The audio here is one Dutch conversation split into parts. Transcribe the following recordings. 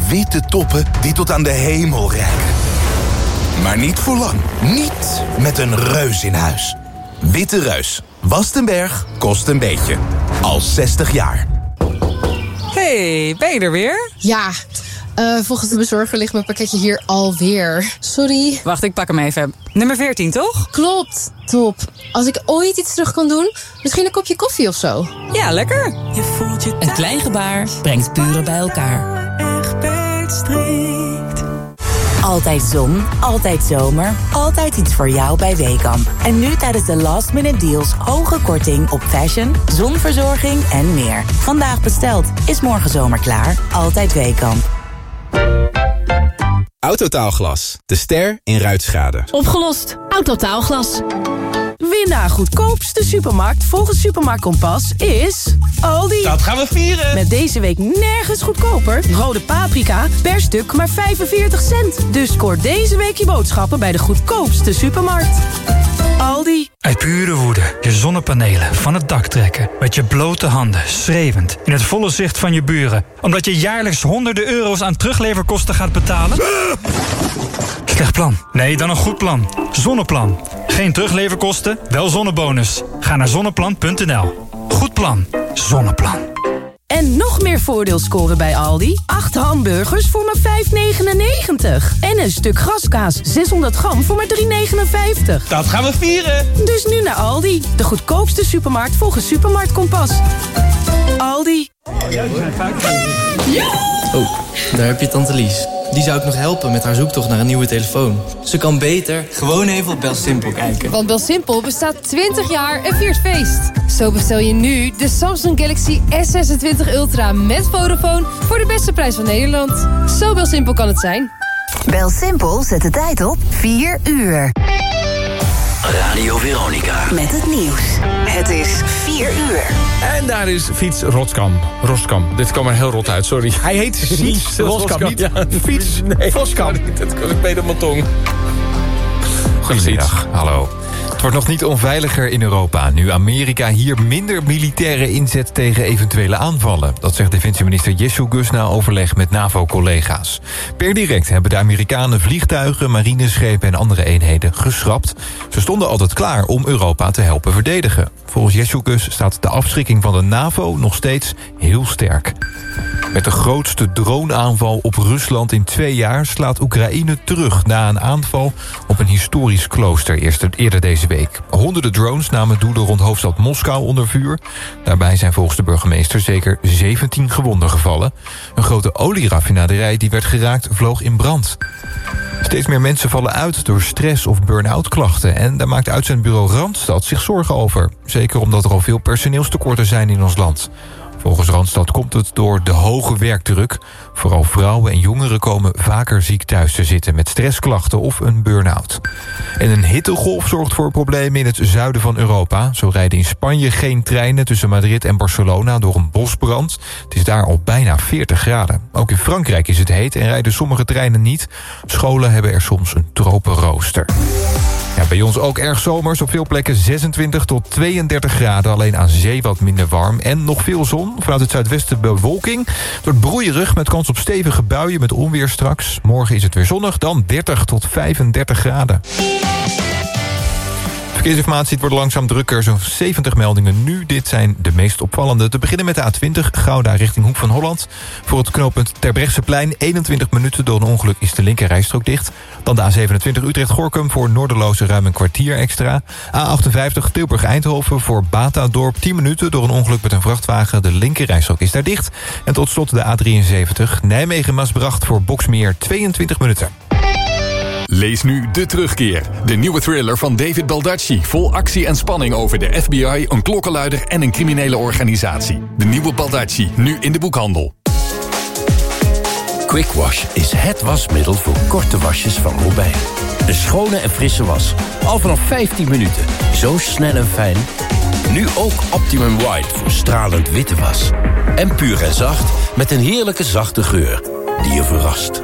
witte toppen die tot aan de hemel reiken. Maar niet voor lang. Niet met een reus in huis. Witte Reus. Wast een berg, kost een beetje. Al 60 jaar. Hey, ben je er weer? Ja, volgens de bezorger ligt mijn pakketje hier alweer. Sorry. Wacht, ik pak hem even. Nummer 14, toch? Klopt, top. Als ik ooit iets terug kan doen, misschien een kopje koffie of zo. Ja, lekker. Je voelt je een klein gebaar brengt buren bij elkaar. Echt strikt. Altijd zon, altijd zomer, altijd iets voor jou bij Weekamp. En nu tijdens de last minute deals hoge korting op fashion, zonverzorging en meer. Vandaag besteld, is morgen zomer klaar. Altijd Weekamp. Autotaalglas, de ster in ruitschade. Opgelost. Autotaalglas. Winnaar goedkoopste supermarkt volgens Supermarkt Kompas is Aldi. Dat gaan we vieren. Met deze week nergens goedkoper. Rode paprika per stuk maar 45 cent. Dus scoor deze week je boodschappen bij de goedkoopste supermarkt. Aldi. Uit pure woede je zonnepanelen van het dak trekken. Met je blote handen, schreeuwend, in het volle zicht van je buren. Omdat je jaarlijks honderden euro's aan terugleverkosten gaat betalen? Slecht plan. Nee, dan een goed plan. Zonneplan. Geen terugleverkosten, wel zonnebonus. Ga naar zonneplan.nl. Goed plan. Zonneplan. En nog meer voordeel scoren bij Aldi. 8 hamburgers voor maar €5,99. En een stuk graskaas 600 gram voor maar €3,59. Dat gaan we vieren. Dus nu naar Aldi. De goedkoopste supermarkt volgens Supermarkt Kompas. Aldi. Oh, daar heb je tante Lies. Die zou ik nog helpen met haar zoektocht naar een nieuwe telefoon. Ze kan beter gewoon even op BelSimpel kijken. Want BelSimpel bestaat 20 jaar en viert feest. Zo bestel je nu de Samsung Galaxy S26 Ultra met Vodafone voor de beste prijs van Nederland. Zo BelSimpel kan het zijn. BelSimpel zet de tijd op 4 uur. Radio Veronica. Met het nieuws. Het is 4 uur. En daar is Fiets Roskam. Dit kwam er heel rot uit, sorry. Hij heet Fiets Roskam, niet Fiets Roskam. Dat kan ik beter op mijn tong. Goedemiddag, hallo. Het wordt nog niet onveiliger in Europa... nu Amerika hier minder militairen inzet tegen eventuele aanvallen. Dat zegt defensieminister Jesús Gus na overleg met NAVO-collega's. Per direct hebben de Amerikanen vliegtuigen, marineschepen en andere eenheden geschrapt. Ze stonden altijd klaar om Europa te helpen verdedigen. Volgens Jesús Gus staat de afschrikking van de NAVO nog steeds heel sterk. Met de grootste droneaanval op Rusland in 2 jaar... slaat Oekraïne terug na een aanval op een historisch klooster eerder deze week. Honderden drones namen doelen rond hoofdstad Moskou onder vuur. Daarbij zijn volgens de burgemeester zeker 17 gewonden gevallen. Een grote olieraffinaderij die werd geraakt vloog in brand. Steeds meer mensen vallen uit door stress of burn-out klachten. En daar maakt uitzendbureau Randstad zich zorgen over. Zeker omdat er al veel personeelstekorten zijn in ons land. Volgens Randstad komt het door de hoge werkdruk. Vooral vrouwen en jongeren komen vaker ziek thuis te zitten... met stressklachten of een burn-out. En een hittegolf zorgt voor problemen in het zuiden van Europa. Zo rijden in Spanje geen treinen tussen Madrid en Barcelona... door een bosbrand. Het is daar al bijna 40 graden. Ook in Frankrijk is het heet en rijden sommige treinen niet. Scholen hebben er soms een tropenrooster. Ja, bij ons ook erg zomers. Op veel plekken 26 tot 32 graden. Alleen aan zee wat minder warm. En nog veel zon. Vanuit het zuidwesten bewolking. Het wordt broeierig met kans op stevige buien met onweer straks. Morgen is het weer zonnig. Dan 30 tot 35 graden. Verkeersinformatie, het wordt langzaam drukker. Zo'n 70 meldingen nu. Dit zijn de meest opvallende. Te beginnen met de A20, Gouda richting Hoek van Holland. Voor het knooppunt Terbrechtseplein 21 minuten. Door een ongeluk is de linkerrijstrook dicht. Dan de A27 Utrecht-Gorkum voor Noorderloos ruim een kwartier extra. A58 Tilburg-Eindhoven voor Batadorp 10 minuten. Door een ongeluk met een vrachtwagen. De linkerrijstrook is daar dicht. En tot slot de A73 Nijmegen-Maasbracht voor Boksmeer 22 minuten. Lees nu De Terugkeer. De nieuwe thriller van David Baldacci. Vol actie en spanning over de FBI, een klokkenluider en een criminele organisatie. De nieuwe Baldacci, nu in de boekhandel. Quick Wash is het wasmiddel voor korte wasjes van Robijn. Een schone en frisse was. Al vanaf 15 minuten. Zo snel en fijn. Nu ook Optimum White voor stralend witte was. En puur en zacht met een heerlijke zachte geur die je verrast.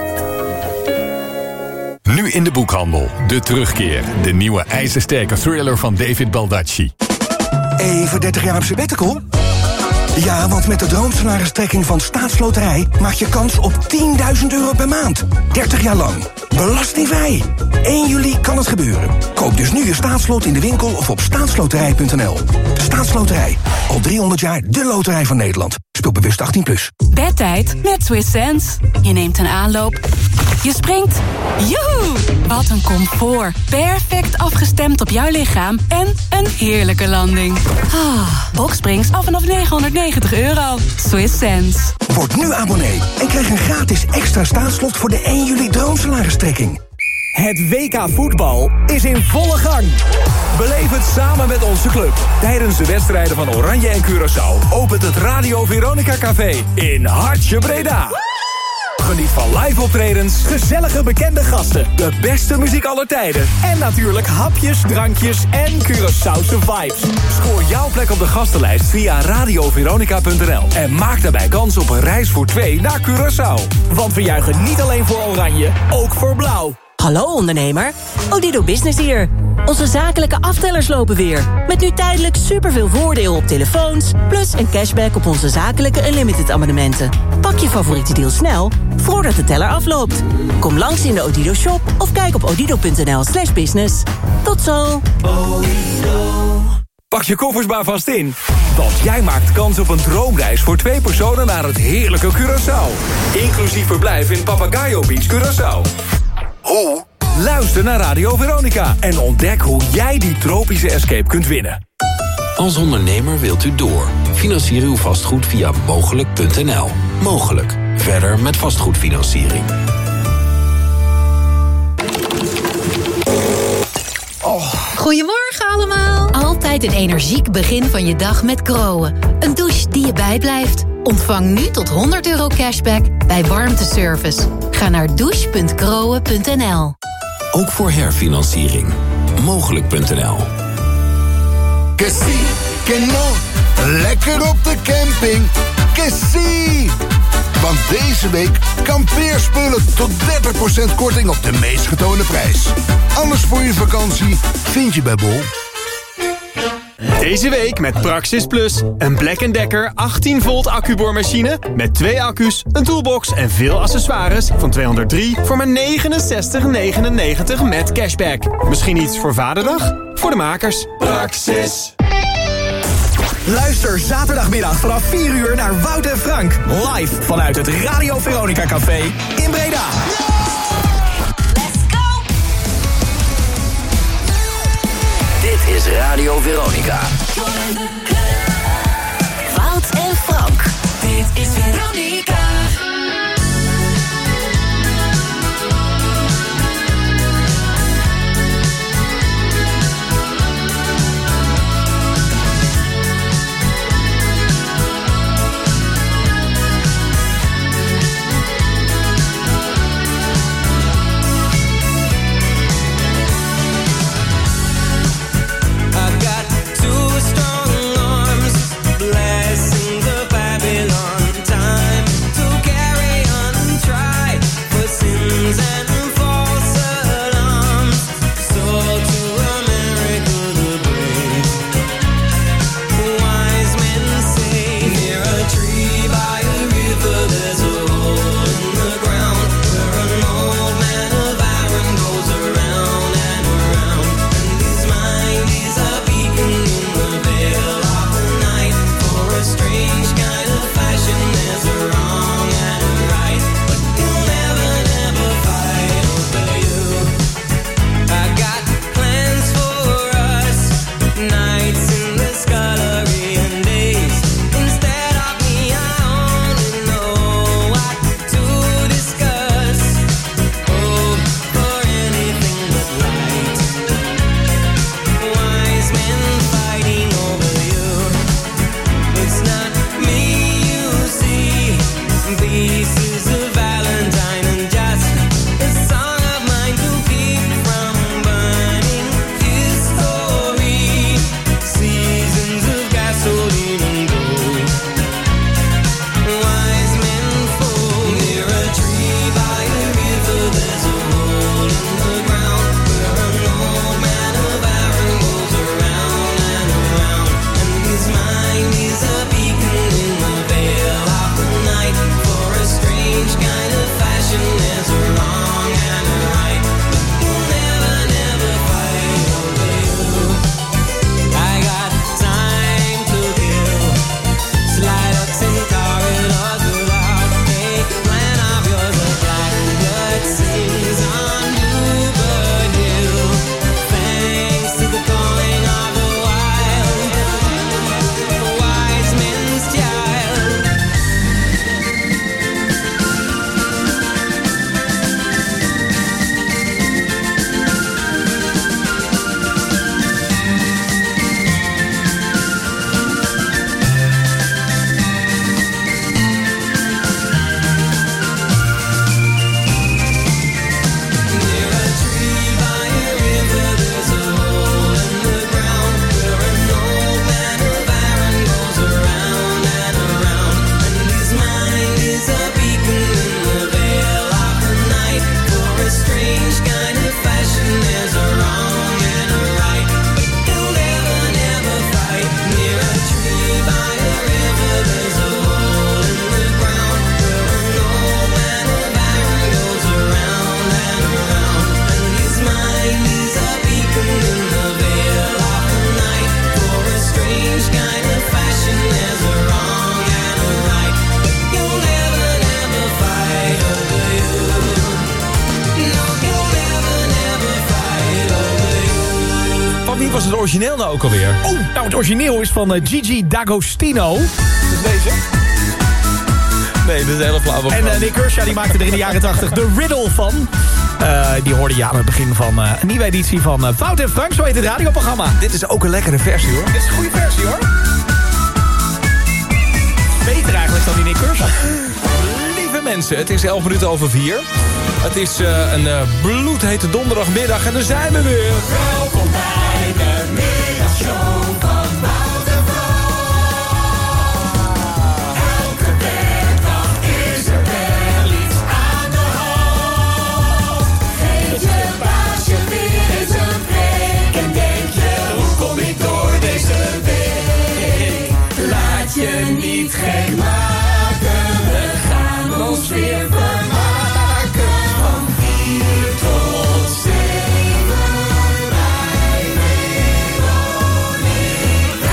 Nu in de boekhandel. De Terugkeer. De nieuwe ijzersterke thriller van David Baldacci. Even 30 jaar op sabbatical? Ja, want met de droomsalaristrekking van Staatsloterij maak je kans op €10.000 per maand. 30 jaar lang. Belastingvrij. 1 juli kan het gebeuren. Koop dus nu je staatslot in de winkel of op staatsloterij.nl. De Staatsloterij. Al 300 jaar de loterij van Nederland. Speel bewust 18+. Bedtijd met Swiss Sense. Je neemt een aanloop. Je springt. Joehoe! Wat een comfort. Perfect afgestemd op jouw lichaam. En een heerlijke landing. Boxsprings af vanaf €990. Swiss Sense. Word nu abonnee en krijg een gratis extra staatslot voor de 1 juli droomsalaristrekking. Het WK voetbal is in volle gang. Beleef het samen met onze club. Tijdens de wedstrijden van Oranje en Curaçao opent het Radio Veronica Café in Hartje Breda. Geniet van live optredens, gezellige bekende gasten, de beste muziek aller tijden en natuurlijk hapjes, drankjes en Curaçaose vibes. Scoor jouw plek op de gastenlijst via radioveronica.nl en maak daarbij kans op een reis voor 2 naar Curaçao. Want we juichen niet alleen voor Oranje, ook voor Blauw. Hallo ondernemer, Odido Business hier. Onze zakelijke aftellers lopen weer. Met nu tijdelijk superveel voordeel op telefoons, plus een cashback op onze zakelijke Unlimited abonnementen. Pak je favoriete deal snel, voordat de teller afloopt. Kom langs in de Odido shop of kijk op odido.nl/business. Tot zo. Pak je koffers maar vast in, want jij maakt kans op een droomreis voor 2 personen naar het heerlijke Curaçao. Inclusief verblijf in Papagayo Beach, Curaçao. Hoe? Luister naar Radio Veronica en ontdek hoe jij die tropische escape kunt winnen. Als ondernemer wilt u door. Financier uw vastgoed via mogelijk.nl. Mogelijk. Verder met vastgoedfinanciering. Goedemorgen allemaal. Altijd een energiek begin van je dag met Groen. Een douche die je bijblijft. Ontvang nu tot €100 cashback bij warmteservice. Ga naar douche.groen.nl. Ook voor herfinanciering. Mogelijk.nl. Que sí, que no. Lekker op de camping. Que sí. Want deze week kampeerspullen tot 30% korting op de meest getoonde prijs. Alles voor je vakantie vind je bij Bol. Deze week met Praxis Plus. Een Black & Decker 18 volt accuboormachine met 2 accu's, een toolbox en veel accessoires van $203 voor maar $69,99 met cashback. Misschien iets voor Vaderdag? Voor de makers. Praxis. Luister zaterdagmiddag vanaf 4 uur naar Wout en Frank. Live vanuit het Radio Veronica Café in Breda. Dit is Radio Veronica. Wout en Frank. Dit is Veronica. Strong arms blessing the Babylon time. het origineel nou ook alweer? Oh, nou het origineel is van Gigi D'Agostino. Is deze? Nee, dit is een hele flauwe. En Nick Kershaw die maakte er in de jaren 80 de riddle van. Die hoorde je aan het begin van een nieuwe editie van Fout en Frank, zo heet het radioprogramma. Dit is ook een lekkere versie hoor. Dit is een goede versie hoor. Beter eigenlijk dan die Nick Kershaw. Lieve mensen, het is 11 minuten over 4. Het is een bloedhete donderdagmiddag en daar zijn we weer. Welkom bij de middagshow van Wout en Frank. Elke werkdag is er wel iets aan de hand. Geef je baasje weer eens een preek en denk je, hoe kom ik door deze week? Laat je niet gek maken, we gaan ons weer vermaken. Van 4 tot 7 bij Veronica.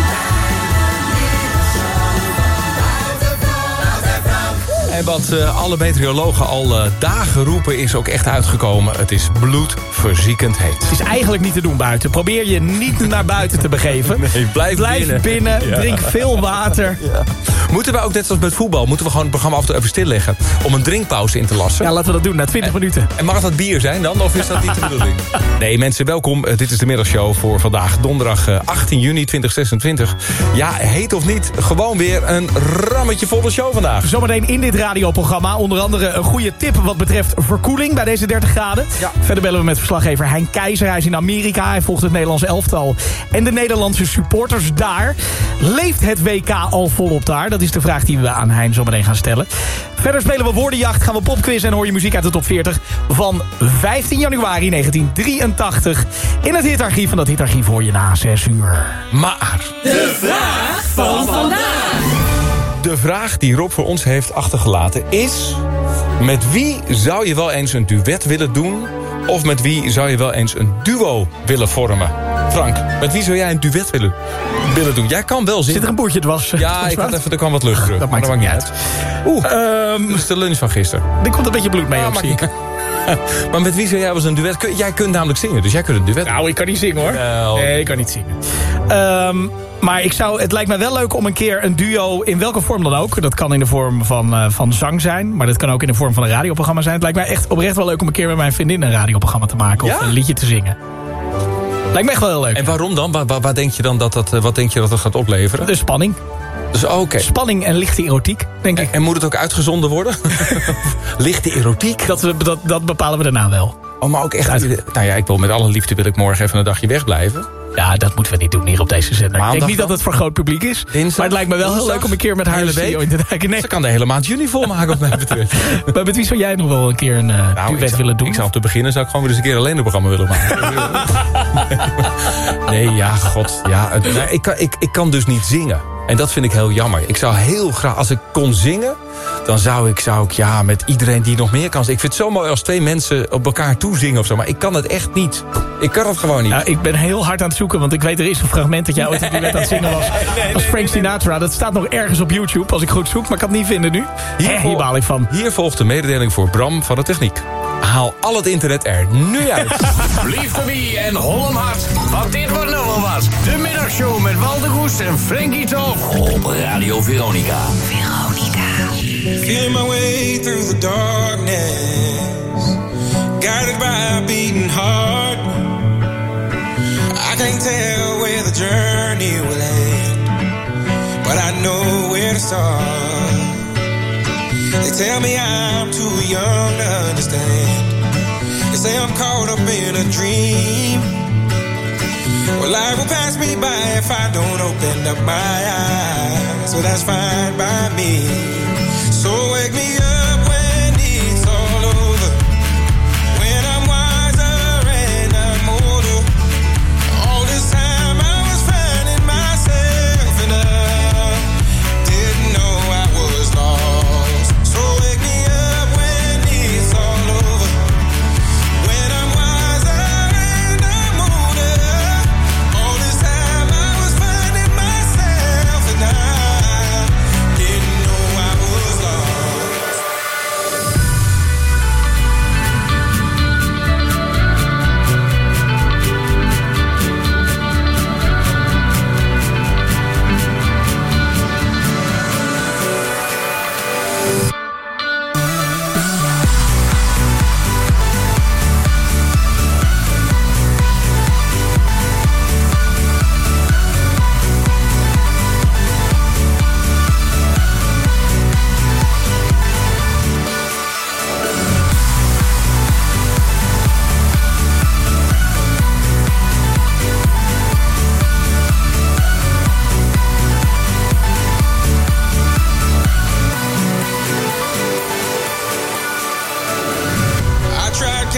En wat alle meteorologen al dagen roepen is ook echt uitgekomen. Het is bloedverziekend heet. Het is eigenlijk niet te doen buiten. Probeer je niet naar buiten te begeven. Nee, blijf binnen. Ja. Drink veel water. Ja. Moeten we ook net als met voetbal, moeten we gewoon het programma af en toe even stilleggen om een drinkpauze in te lassen? Ja, laten we dat doen, na 20 minuten. En mag dat bier zijn dan, of is dat niet de bedoeling? Nee, mensen, welkom. Dit is de middagshow voor vandaag, donderdag 18 juni 2026. Ja, heet of niet, gewoon weer een rammetje volle show vandaag. Zometeen in dit radioprogramma onder andere een goede tip wat betreft verkoeling bij deze 30 graden. Ja. Verder bellen we met verslaggever Hein Keizer. Hij is in Amerika, hij volgt het Nederlands elftal en de Nederlandse supporters daar. Leeft het WK al volop daar? Dat is de vraag die we aan Hein zometeen gaan stellen. Verder spelen we woordenjacht, gaan we popquiz en hoor je muziek uit de top 40 van 15 januari 1983. In het hitarchief, en dat hitarchief hoor je na 6 uur. Maar De vraag van vandaag. de vraag die Rob voor ons heeft achtergelaten is: met wie zou je wel eens een duet willen doen? Of met wie zou je wel eens een duo willen vormen? Frank, met wie zou jij een duet willen doen? Jij kan wel zingen. Zit er een boertje dwars? Ja, er kwam wat lucht terug. Dat maakt niet uit. Dat is de lunch van gisteren. Er komt een beetje bloed mee op, zie ik. Maar met wie zou jij wel eens een duet? Jij kunt namelijk zingen, dus jij kunt een duet. Nou, ik kan niet zingen hoor. Nee, ik kan niet zingen. Maar het lijkt mij wel leuk om een keer een duo in welke vorm dan ook. Dat kan in de vorm van zang zijn, maar dat kan ook in de vorm van een radioprogramma zijn. Het lijkt mij echt oprecht wel leuk om een keer met mijn vriendin een radioprogramma te maken. Of een liedje te zingen. Lijkt me echt wel heel leuk. En waarom dan? Wat denk je dan dat gaat opleveren? De spanning. Dus oké. Spanning en lichte erotiek, denk ik. En moet het ook uitgezonden worden? Lichte erotiek? Dat bepalen we daarna wel. Oh, maar ook echt. Nou ja, met alle liefde wil ik morgen even een dagje wegblijven. Ja, dat moeten we niet doen hier op deze zender. Maandag ik denk niet dan? dat het voor groot publiek is. Dinsdag, maar het lijkt me wel woensdag, heel leuk om een keer met haar in de studio in te duiken. Nee. Ze kan de hele maand juni volmaken wat mij betreft. Maar met wie zou jij nog wel een keer een duet willen doen? Ik zou om te beginnen gewoon weer eens een keer alleen een programma willen maken. Nee, ja, god. Ja, ik kan dus niet zingen. En dat vind ik heel jammer. Ik zou heel graag, als ik kon zingen, dan zou ik met iedereen die nog meer kan zingen. Ik vind het zo mooi als twee mensen op elkaar toezingen of zo. Maar ik kan het echt niet. Ik kan het gewoon niet. Ja, ik ben heel hard aan het zoeken, want ik weet er is een fragment dat jij ooit een duet aan het zingen was. Als Frank Sinatra. Dat staat nog ergens op YouTube als ik goed zoek, maar ik kan het niet vinden nu. Hier baal ik van. Hier volgt de mededeling voor Bram van de techniek. Haal al het internet er nu uit. Liefde wie en Holm Hart, want dit wordt nog wel wat. De middagshow met Walter Goes en Frankie Tof op Radio Veronica. Feeling my way through the darkness, guided by a beating heart. I can't tell where the journey will end, but I know where to start. They tell me I'm too young to understand. They say I'm caught up in a dream. Well, life will pass me by if I don't open up my eyes. So that's fine by me. So wake me up when it's all over, when I'm wiser and I'm older. All this time I was finding myself and I didn't know I was lost. So wake me up when it's all over, when I'm wiser and I'm older. All this time I was finding myself and I didn't know I was lost.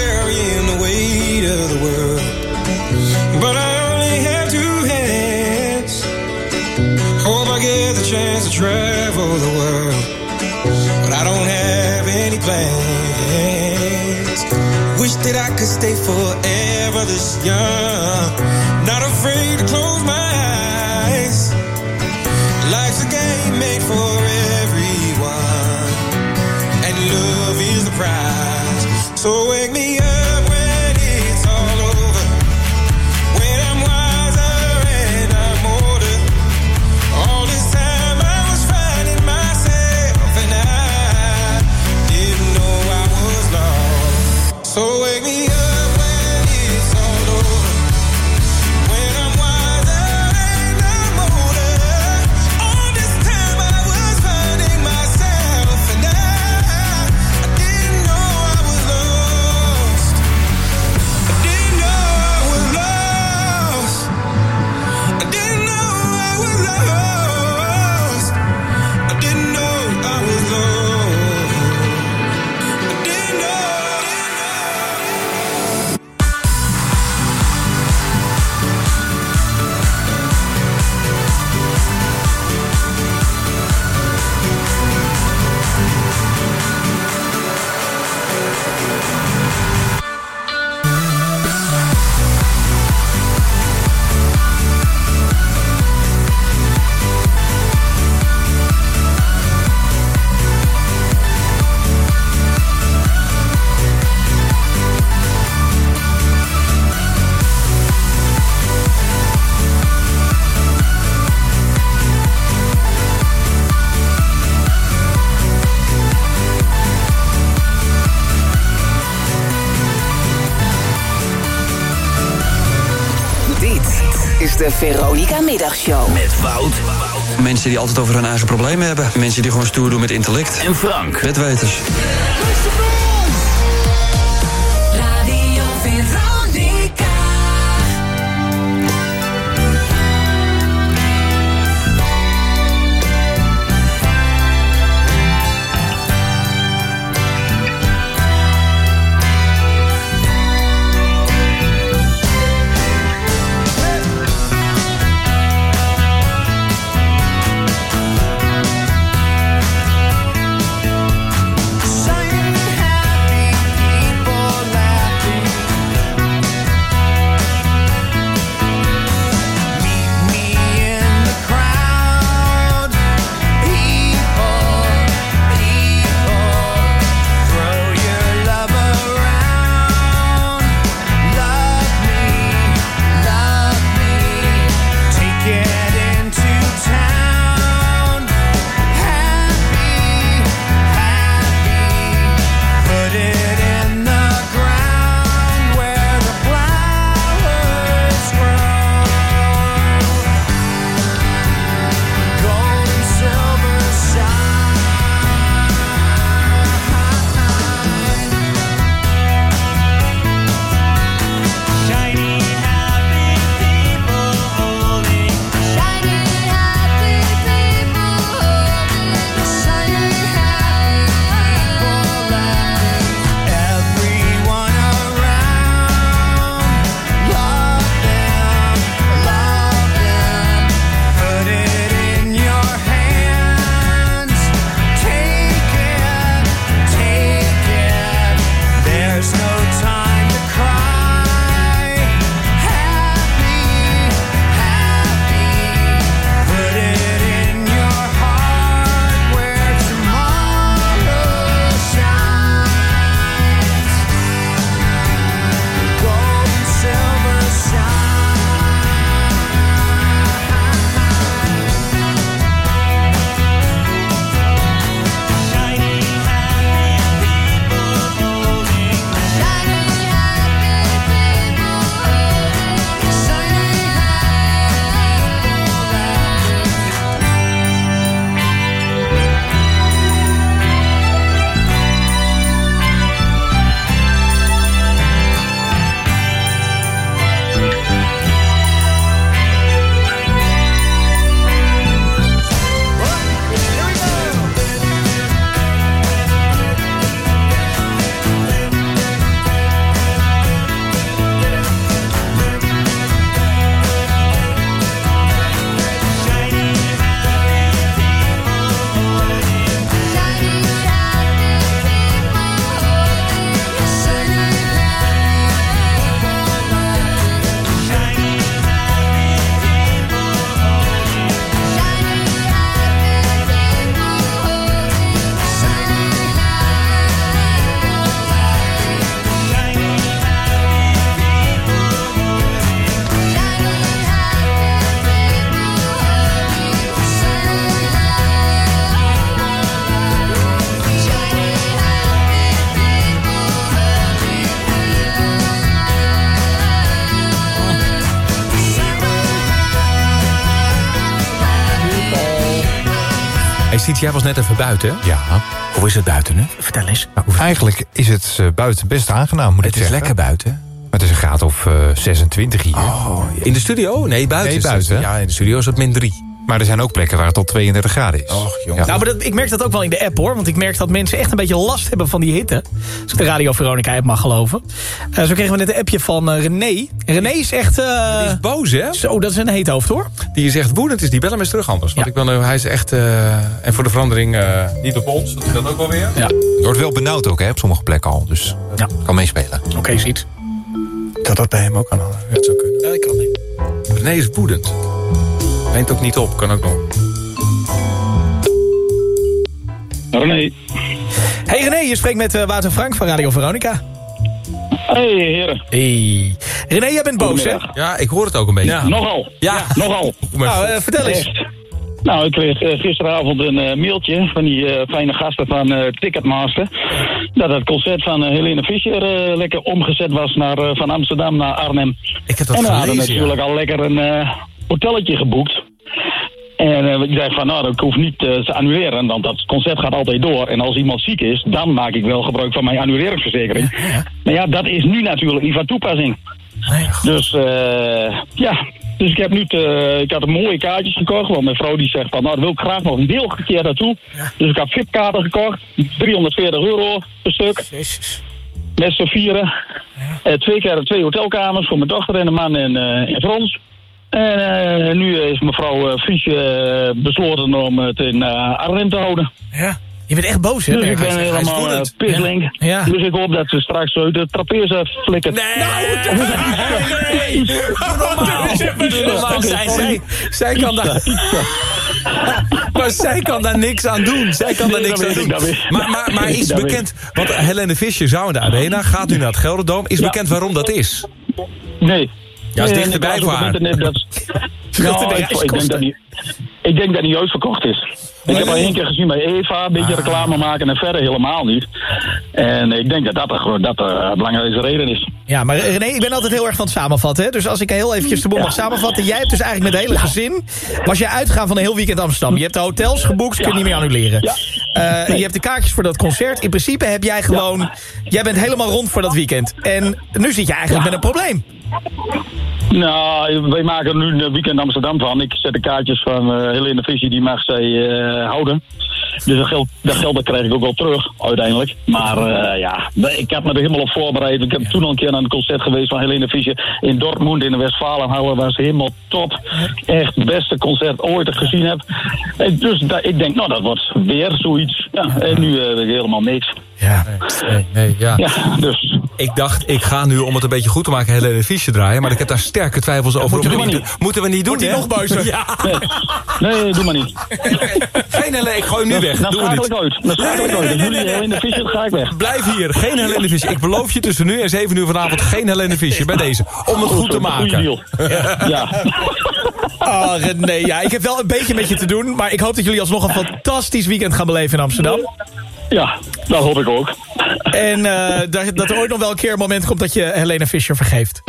carrying the weight of the world. But I only have 2 hands. Hope I get the chance to travel the world. But I don't have any plans. Wish that I could stay forever this young. Not afraid to close my eyes. Life's a game made for everyone. And love is the prize. So wake me up when it's all over. When I'm wiser and I'm older. All this time I was finding myself and I didn't know I was lost. So wake me up when it's all over. When I'm wiser and I'm older. All this time I was finding myself and I didn't know I was lost. I didn't know I was lost. I didn't know I was lost. I didn't know I was lost. I didn't know. Dit is de Veronica Middagshow. Met Wout. Mensen die altijd over hun eigen problemen hebben. Mensen die gewoon stoer doen met intellect. En Frank. Wetweters. Radio Veronica. Zijn Fiets, jij was net even buiten, hè? Ja. Hoe is het buiten nu? Vertel eens. Eigenlijk is het buiten best aangenaam, moet ik zeggen. Het is lekker buiten. Maar het is een graad of 26 hier. Oh, in de studio? Nee, buiten. Nee, buiten. Ja, in de studio is het -3. Maar er zijn ook plekken waar het tot 32 graden is. Och, jongen. Nou, maar ik merk dat ook wel in de app, hoor. Want ik merk dat mensen echt een beetje last hebben van die hitte. Als ik de Radio Veronica app mag geloven. Zo kregen we net een appje van René. En René is echt... Die is boos, hè? Zo, dat is een heet hoofd, hoor. Die is echt woedend. Die bellen me eens terug anders. Want hij is echt... en voor de verandering niet op ons. Dat is dat ook wel weer. Ja. Het wordt wel benauwd ook, hè, op sommige plekken al. Dus kan meespelen. Oké, ziet. Dat bij hem ook kan halen. Ja, het zou kunnen. Ja, dat kan niet. René is woedend. Neemt ook niet op, kan ook nog. René. Hey René, je spreekt met Wouter Frank van Radio Veronica. Hey heren. Hey. René, jij bent boos, hè? Ja, ik hoor het ook een beetje. Ja. Nogal. Ja. Nogal. Nou, vertel eens. Echt. Nou, ik kreeg gisteravond een mailtje van die fijne gasten van Ticketmaster. Dat het concert van Helene Fischer lekker omgezet was van Amsterdam naar Arnhem. Ik heb dat en we hadden gelezen, natuurlijk al lekker een hotelletje geboekt. En ik zei van, nou, dat hoeft niet te annuleren, want dat concert gaat altijd door. En als iemand ziek is, dan maak ik wel gebruik van mijn annuleringsverzekering. Ja. Maar ja, dat is nu natuurlijk niet van toepassing. Nee, dus dus ik heb nu ik had een mooie kaartjes gekocht, want mijn vrouw die zegt van, nou, dat wil ik graag nog een deel keer naartoe. Ja. Dus ik heb VIP-kaarten gekocht, €340 per stuk. Jezus. Met z'n vieren. Ja. 2 hotelkamers voor mijn dochter en een man en Frans. En nu is mevrouw Friesje besloten om het in Arnhem te houden. Ja. Je bent echt boos, hè? Dus ik ben helemaal pisling. Ja. Dus ik hoop dat ze straks uit de trapeze flikkert. Nee! Zij kan daar... Maar zij kan daar niks aan doen. Maar is bekend... Want Helene Fischer zou in de Arena, gaat nu naar het Gelderdoom. Is bekend waarom dat is? Nee. Ja, is dichterbij voor haar. Ik denk dat die uitverkocht is. Ik heb al 1 keer gezien bij Eva, een beetje reclame maken en verder helemaal niet. En ik denk dat de belangrijkste reden is. Ja, maar René, ik ben altijd heel erg van het samenvatten. Hè? Dus als ik heel eventjes de boel mag samenvatten. Jij hebt dus eigenlijk met het hele gezin... was jij uitgegaan van een heel weekend Amsterdam. Je hebt de hotels geboekt, kun je niet meer annuleren. Ja. Je hebt de kaartjes voor dat concert. In principe heb jij gewoon... Jij bent helemaal rond voor dat weekend. En nu zit je eigenlijk met een probleem. Nou, wij maken nu een weekend Amsterdam van. Ik zet de kaartjes van Helene Fischer, die mag zij houden. Dus dat geld krijg ik ook wel terug, uiteindelijk. Maar ik heb me er helemaal op voorbereid. Ik heb toen al een keer aan een concert geweest van Helene Fischer in Dortmund in de Westfalenhalle. Was helemaal top. Echt het beste concert ooit gezien heb. Dus ik denk, nou, dat wordt weer zoiets. Ja, en nu heb ik helemaal niks. Ja, nee. Ja, dus. Ik dacht, ik ga nu om het een beetje goed te maken Helene Fischer draaien, maar ik heb daar sterke twijfels over. Moeten we niet doen, hè? Nog buizen? Ja. Nee, doe maar niet. Geen Helene, ik gooi nu weg. Dan schakel ik uit. Als jullie Helene Fischer, ga ik weg. Blijf hier, geen Helene Fischer. Ik beloof je tussen nu en 7 uur vanavond geen Helene Fischer. Bij deze. Om het goed te maken. Goeie deal. Ja. Oh, René, ik heb wel een beetje met je te doen, maar ik hoop dat jullie alsnog een fantastisch weekend gaan beleven in Amsterdam. Ja, dat hoop ik ook. En dat er ooit nog wel een keer een moment komt dat je Helene Fischer vergeeft.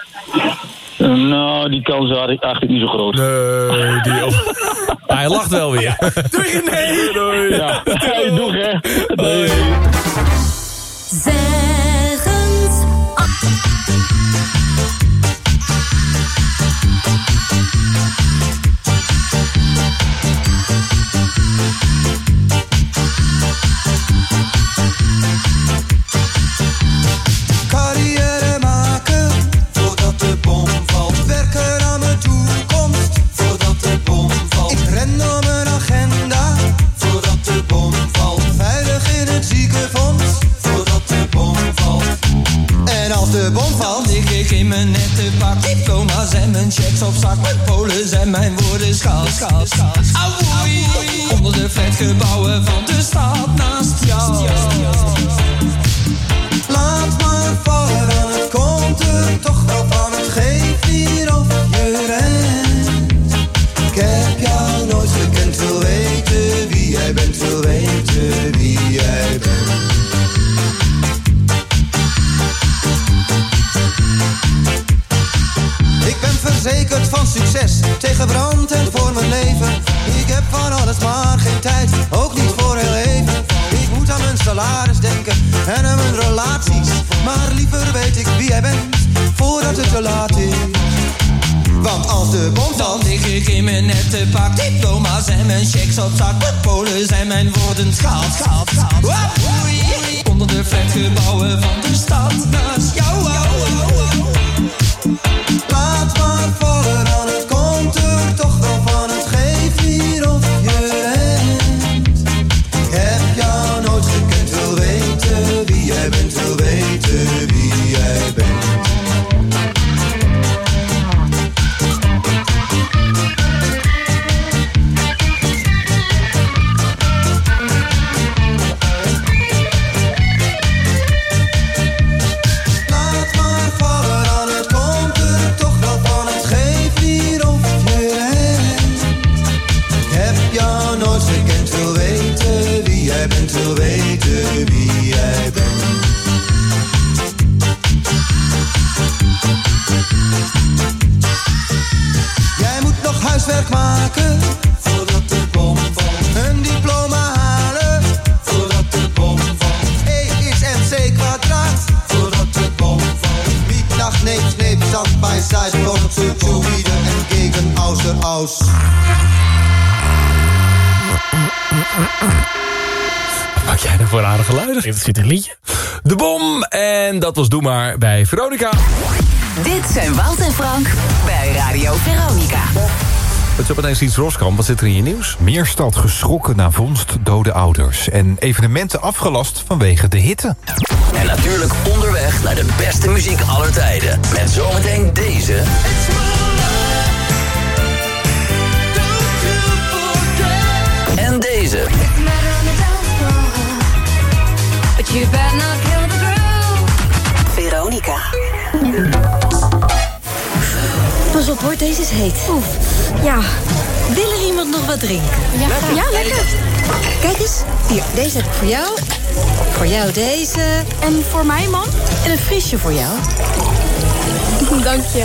Nou, die kans acht ik niet zo groot. Nee, hij lacht wel weer. Doei René! Doei. Ja, doeg hè. Doei. Zeggens. Carrière maken voordat de bom valt. Werken aan mijn toekomst voordat de bom valt. Ik ren door mijn agenda voordat de bom valt. Veilig in het ziekenfonds voordat de bom valt. En als de bom valt, lig ik in mijn nette pak. Diploma's en mijn checks op zak. Mijn polen en mijn woorden schaal. Auwoei, onder de flatgebouwen van de stad naast jou. Laat maar vallen, het komt er toch wel van. Het geeft hier of je rent. Ik heb jou nooit gekend, wil weten wie jij bent. Wil weten wie jij bent. Ik ben verzekerd van succes. proces tegen brand en voor mijn leven. Ik heb van alles maar geen tijd, ook niet voor heel even. Ik moet aan mijn salaris denken en aan mijn relaties. Maar liever weet ik wie jij bent, voordat het te laat is. Want als de bom valt, dan lig ik in mijn nette pak. Diploma's en mijn checks op zak. De polen zijn mijn woorden schaald. Onder de flatgebouwen van de stad naast jou. Laat maar vallen, dan het komt er toch wel van. Het geeft hier of je rent. Ik heb jou nooit gekend, wil weten wie jij bent. Wil weten wie jij bent. Wil weten wie jij bent. Jij moet nog huiswerk maken voordat de bom valt. Een diploma halen voordat de bom valt. E is MC kwadraat voordat de bom valt. Niet nach neep, zand bij Zeit, wordt zo wieder en gegen außer aus. Maak jij daarvoor aardige geluiden? Het zit een liedje. De Bom, en dat was Doe Maar bij Veronica. Dit zijn Wout en Frank bij Radio Veronica. Het is opeens iets Roskamp. Wat zit er in je nieuws? Meerstad geschrokken na vondst dode ouders. En evenementen afgelast vanwege de hitte. En natuurlijk onderweg naar de beste muziek aller tijden. Met zometeen deze. En deze. Veronica. Pas op hoor, deze is heet. Oef. Ja. Wil er iemand nog wat drinken? Ja, lekker. Kijk eens. Hier, deze heb ik voor jou. Voor jou deze. En voor mij, man? En een frisje voor jou. Dank je.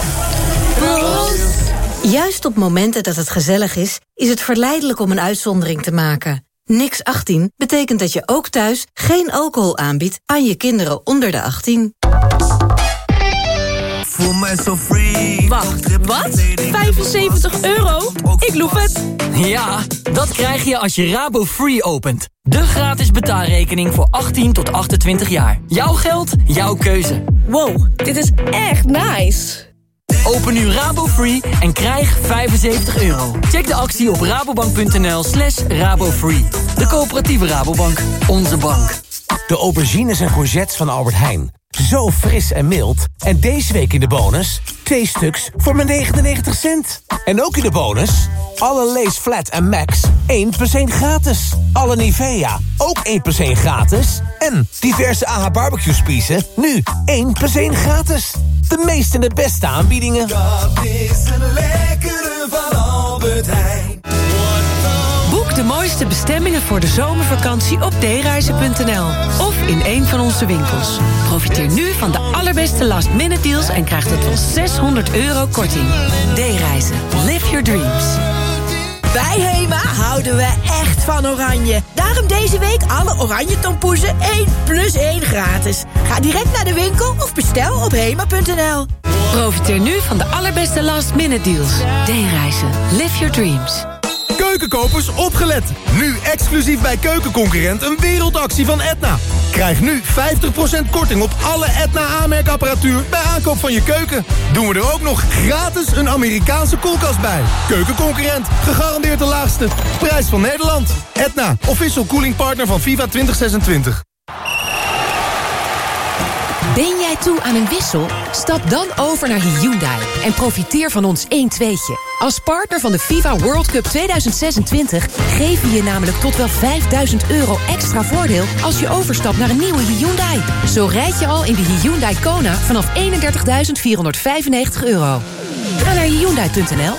Juist op momenten dat het gezellig is het verleidelijk om een uitzondering te maken. Niks 18 betekent dat je ook thuis geen alcohol aanbiedt aan je kinderen onder de 18. Voel mij zo free. Wacht, wat? €75? Ik loef het. Ja, dat krijg je als je Rabo Free opent. De gratis betaalrekening voor 18 tot 28 jaar. Jouw geld, jouw keuze. Wow, dit is echt nice. Open nu Rabo Free en krijg €75. Check de actie op rabobank.nl/rabofree. De coöperatieve Rabobank. Onze bank. De aubergines en courgettes van Albert Heijn. Zo fris en mild. En deze week in de bonus 2 stuks voor maar 99 cent. En ook in de bonus alle Lay's Flat en Max 1+1 gratis. Alle Nivea ook 1+1 gratis. En diverse AH barbecue spiezen nu 1+1 gratis. De meeste en de beste aanbiedingen. Dat is een lekkere van Albert Heijn. Boek de mooiste bestemmingen voor de zomervakantie op dereizen.nl of in een van onze winkels. Profiteer nu van de allerbeste last-minute deals en krijg tot wel €600 korting. D-reizen. Live your dreams. Bij Hema houden we echt van oranje. Daarom deze week alle oranje tompoezen 1+1 gratis. Ga direct naar de winkel of bestel op hema.nl. Profiteer nu van de allerbeste last-minute deals. D-reizen. Live your dreams. Keukenkopers, opgelet! Nu exclusief bij Keukenconcurrent een wereldactie van Edna. Krijg nu 50% korting op alle Edna aanmerkapparatuur bij aankoop van je keuken. Doen we er ook nog gratis een Amerikaanse koelkast bij. Keukenconcurrent, gegarandeerd de laagste prijs van Nederland. Edna, official cooling partner van FIFA 2026. Ben jij toe aan een wissel? Stap dan over naar Hyundai en profiteer van ons 1-2'tje. Als partner van de FIFA World Cup 2026 geven we je namelijk tot wel €5.000 extra voordeel als je overstapt naar een nieuwe Hyundai. Zo rijd je al in de Hyundai Kona vanaf €31.495. Ga naar Hyundai.nl.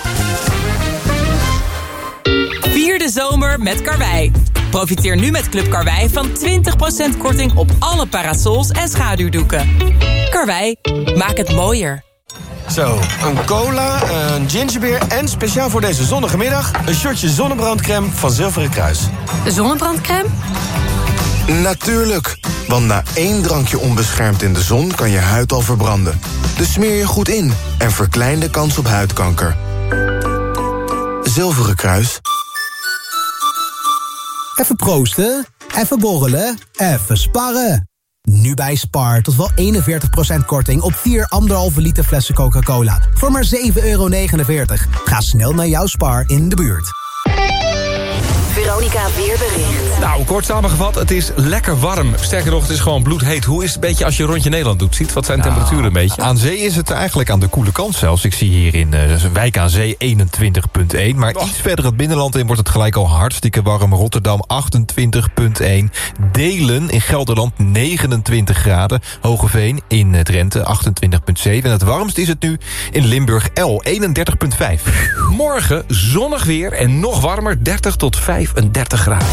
Vier de zomer met Karwei. Profiteer nu met Club Karwei van 20% korting op alle parasols en schaduwdoeken. Karwei, maak het mooier. Zo, een cola, een gingerbeer en speciaal voor deze zonnige middag... een shotje zonnebrandcrème van Zilveren Kruis. Zonnebrandcrème? Natuurlijk, want na 1 drankje onbeschermd in de zon kan je huid al verbranden. Dus smeer je goed in en verklein de kans op huidkanker. Zilveren Kruis. Even proosten, even borrelen, even sparren. Nu bij Spar tot wel 41% korting op 4 1,5 liter flessen Coca-Cola. Voor maar €7,49. Ga snel naar jouw Spar in de buurt. Veronica Weerbericht. Nou, kort samengevat, het is lekker warm. Sterker nog, het is gewoon bloedheet. Hoe is het een beetje als je een rondje Nederland doet? Ziet, wat zijn de temperaturen een beetje? Aan zee is het eigenlijk aan de koele kant zelfs. Ik zie hier in Wijk aan Zee 21,1. Maar iets verder het binnenland in wordt het gelijk al hartstikke warm. Rotterdam 28,1. Delen in Gelderland 29 graden. Hogeveen in Drenthe 28,7. En het warmst is het nu in Limburg 31,5. Morgen zonnig weer en nog warmer, 30 tot 35 graden.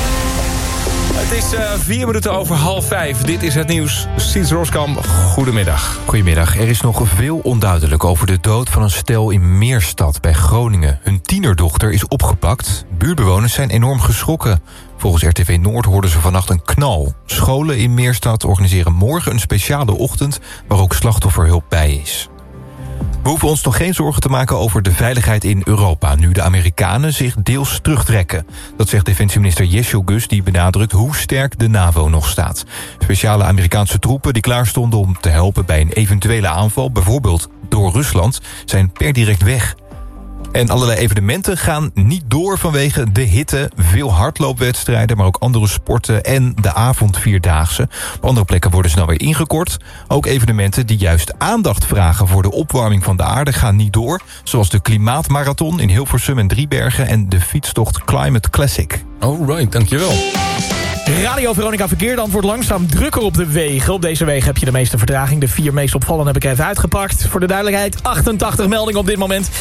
Het is 4 minuten over 4:30. Dit is het nieuws. Siets Roskam, goedemiddag. Goedemiddag. Er is nog veel onduidelijk over de dood van een stel in Meerstad bij Groningen. Hun tienerdochter is opgepakt. Buurtbewoners zijn enorm geschrokken. Volgens RTV Noord hoorden ze vannacht een knal. Scholen in Meerstad organiseren morgen een speciale ochtend waar ook slachtofferhulp bij is. We hoeven ons nog geen zorgen te maken over de veiligheid in Europa... nu de Amerikanen zich deels terugtrekken. Dat zegt defensieminister Yeshua Gus, die benadrukt hoe sterk de NAVO nog staat. Speciale Amerikaanse troepen die klaar stonden om te helpen bij een eventuele aanval... bijvoorbeeld door Rusland, zijn per direct weg. En allerlei evenementen gaan niet door vanwege de hitte. Veel hardloopwedstrijden, maar ook andere sporten en de avondvierdaagse. Op andere plekken worden ze nou weer ingekort. Ook evenementen die juist aandacht vragen voor de opwarming van de aarde gaan niet door. Zoals de Klimaatmarathon in Hilversum en Driebergen en de fietstocht Climate Classic. Alright, dankjewel. Radio Veronica Verkeer, dan wordt langzaam drukker op de wegen. Op deze wegen heb je de meeste vertraging. De 4 meest opvallende heb ik even uitgepakt. Voor de duidelijkheid, 88 meldingen op dit moment.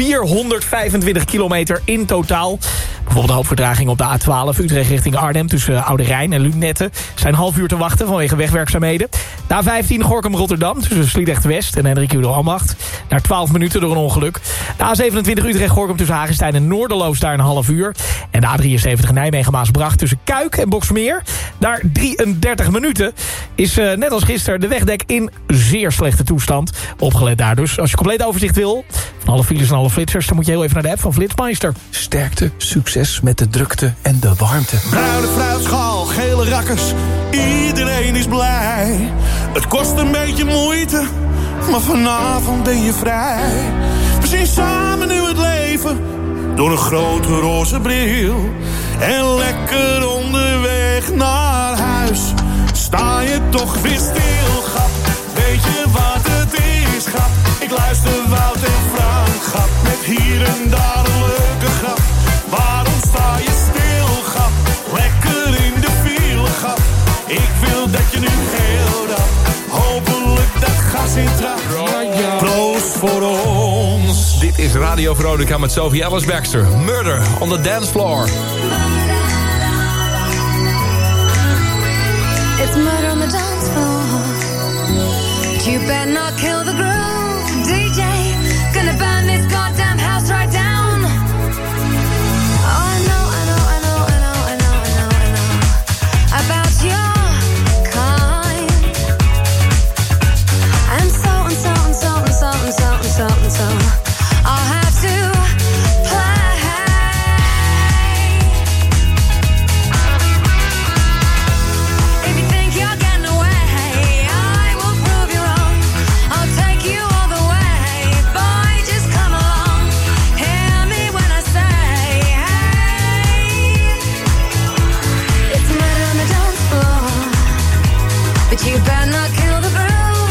425 kilometer in totaal. Bijvoorbeeld de hoofdvertraging op de A12 Utrecht richting Arnhem... tussen Oude Rijn en Lunette. Zijn half uur te wachten vanwege wegwerkzaamheden. De A15 Gorinchem-Rotterdam tussen Sliedrecht-West en Hendrik Ambacht. Naar 12 minuten door een ongeluk. De A27 Utrecht-Gorinchem tussen Hagestein en Noorderloos daar een half uur. En de A73 Nijmegen-Maasbracht tussen Kuik en Boksmeer. Daar 33 minuten is net als gisteren de wegdek in zeer slechte toestand. Opgelet daar dus. Als je compleet overzicht wil van alle files en alle flitsers... dan moet je heel even naar de app van Flitsmeister. Sterkte, succes met de drukte en de warmte. Bruine fruitschaal, gele rakkers, iedereen is blij. Het kost een beetje moeite, maar vanavond ben je vrij. We zien samen nu het leven door een grote roze bril. En lekker onderweg naar huis sta je toch weer stil, grap. Weet je wat het is, grap? Ik luister Wout en Frank, grap. Met hier en daar een leuke grap. Waarom sta je stil, grap? Lekker in de file, grap. Ik wil dat je nu heel rap, hopelijk dat gas in trap. Proost voor ons. Dit is Radio Veronica met Sophie Ellis-Bextor. Murder on the dance floor. It's murder on the dance floor. But you better not kill the groove, DJ. Gonna burn this goddamn house right down. Oh, I know about your kind. And so I'll have to you better not kill the groove.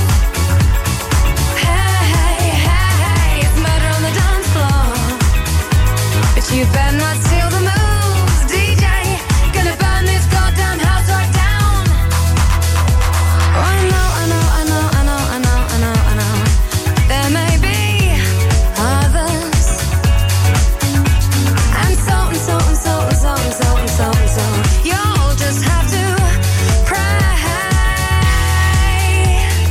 Hey, it's murder on the dance floor. But you better not steal the moves, DJ. Gonna burn this goddamn house right down. Oh, I know. There may be others. And so. You'll just have to pray.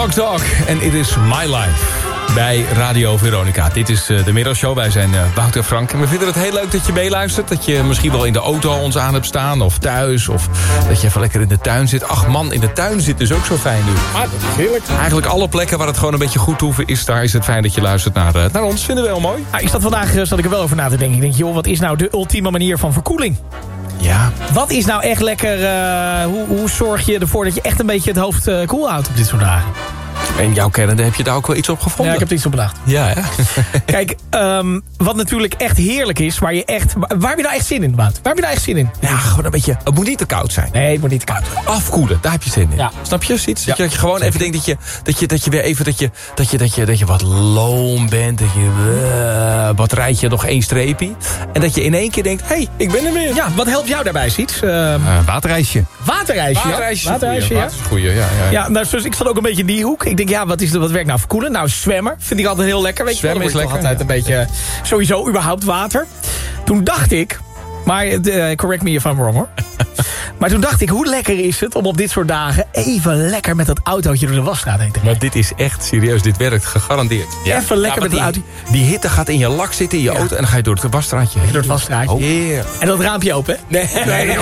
Dogs Dog en It Is My Life bij Radio Veronica. Dit is de middagshow. Wij zijn Wouter Frank. En we vinden het heel leuk dat je meeluistert. Dat je misschien wel in de auto ons aan hebt staan. Of thuis. Of dat je even lekker in de tuin zit. Ach man, in de tuin zit is ook zo fijn nu. Ah, dat is heerlijk. Eigenlijk alle plekken waar het gewoon een beetje goed hoeven is. Daar is het fijn dat je luistert naar ons. Vinden we heel mooi. Ik zat vandaag er wel over na te denken. Ik denk, joh, wat is nou de ultieme manier van verkoeling? Ja. Wat is nou echt lekker... hoe zorg je ervoor dat je echt een beetje het hoofd koel houdt op dit soort dagen? En jouw kennende, heb je daar ook wel iets op gevonden? Ja, ik heb er iets op bedacht. Ja, hè? Kijk, wat natuurlijk echt heerlijk is, waar heb je nou echt zin in, Wout? Waar heb je nou echt zin in? Ja, gewoon een beetje... Het moet niet te koud zijn. Nee, het moet niet te koud zijn. Afkoelen, daar heb je zin in. Ja. Snap je? Zoiets? Ja. Dat je gewoon even denkt dat je weer even... Dat je wat loom bent. Dat je batterijtje nog 1 streepje. En dat je in één keer denkt, hé, ik ben er weer. Ja, wat helpt jou daarbij, Siets? Waterijsje. Waterijsje, ja. Goeie, ja. Ja, nou, dus ik zat ook een beetje in die hoek. Ik denk, ja, wat werkt nou verkoelen? Nou, zwemmen vind ik altijd heel lekker. Weet je, zwemmen is lekker. Altijd een beetje, sowieso, überhaupt water. Toen dacht ik, maar correct me if I'm wrong hoor. Maar toen dacht ik, hoe lekker is het om op dit soort dagen even lekker met dat autootje door de wasstraat heen te rijden. Maar dit is echt serieus, dit werkt gegarandeerd. Ja? Even lekker met de auto. Die hitte gaat in je lak zitten, in je auto en dan ga je door het wasstraatje heen. Door het wasstraatje. Oh. Yeah. En dat raampje open, hè? Nee.